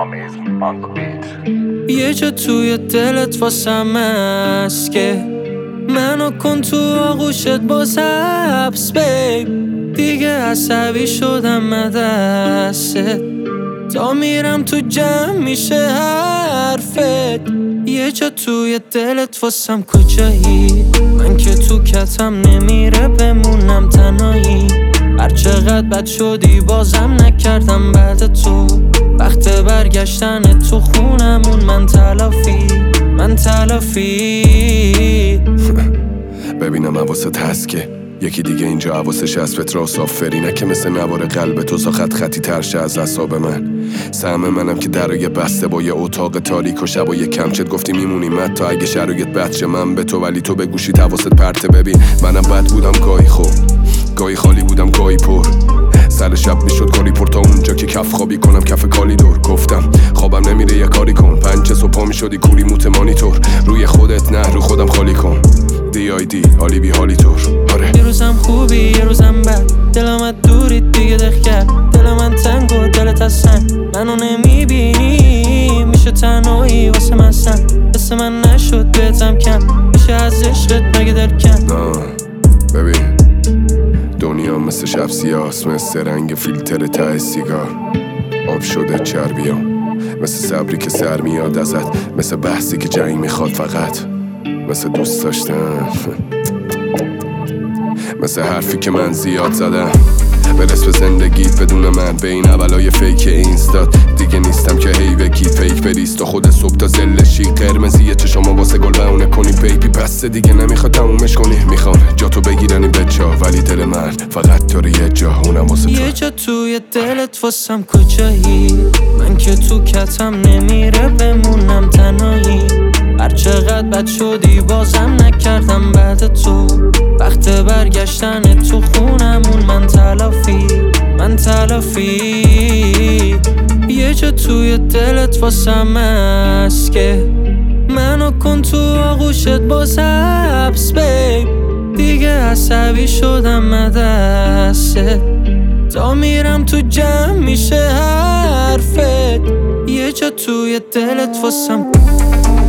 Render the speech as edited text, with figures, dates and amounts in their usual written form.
Armies on the beat. یه جا توی دلت واسم هست که منو کن تو آغوشت باز حبس بیب. دیگه عصبی شدم دستت تا میرم تو جمع میشه حرفت. یه جا توی دلت واسم کجایی؟ من که تو کتم نمیره بمونم تنهایی. هر چقدر بد شدی بازم نکردم بعد تو. وقت برگشتن تو خونمون من تلافی ببینم حواست هست که یکی دیگه اینجا حواسش از پتراس آفری نه که مثل نوار قلب تو ساخت خطی ترشه از اعصاب من. سهم منم که درای بسته با یه اتاق تاریک و شبای کمچت گفتی میمونیم حتی اگه شرایط بد شه من به تو ولی تو به گوشیت حواست پرته. ببین منم بد بودم گاهی خوب گاهی خالی بودم گاهی پر. سر شب میشد کاری پر تا اونجا که کف خوابی کنم کف کالی دور. گفتم خوابم نمیره یه کاری کن. 5 صبح پا میشدی کوری موت مانیتور. روی خودت نه رو خودم خالی کن. دی حالی بی حالی طور. آره یه روزم خوبی یه روزم بد. دلم دوری دیگه دخ کرد. دل من تنگ و دلت هستن منو نمیبینی. میشه تنهایی واسه من سن واسه من نشد بهتم کم. میشه از عشقت مگه دل کن. ببین دنیا مثل شب سیاست مثل رنگ فیلتر ته سیگار. آب شده چربیام مثل صبری که سر میاد ازت. مثل بحثی که جنگ میخواد فقط مثل دوست داشتن. مثل حرفی که من زیاد زدم برس به زندگیت بدون من. به این اولای فیک اینستاد دیگه نیستم که هی بگی فیک بریست و خود صبح تا زلشی. قرمزیه چشما واسه گل بهونه کنی بیبی بسته دیگه نمیخواد تمومش کنی. میخوان جاتو بگیرن این بچه ها ولی دل من فقط داره یه جا اونم واسه تو. یه جا توی دلت واسم کجایی؟ من که تو کتم نمیره بمونم تنهایی. هر چقدر بد شدی بازم نکردم بعد تو. وقت برگشتن تو خونمون من تلافی یه جا توی دلت واسم هست که منو کن تو آغوشت باز حبس بیب. دیگه عصبی شدم دستت تا میرم تو جمع میشه حرفت. یه جا توی دلت واسم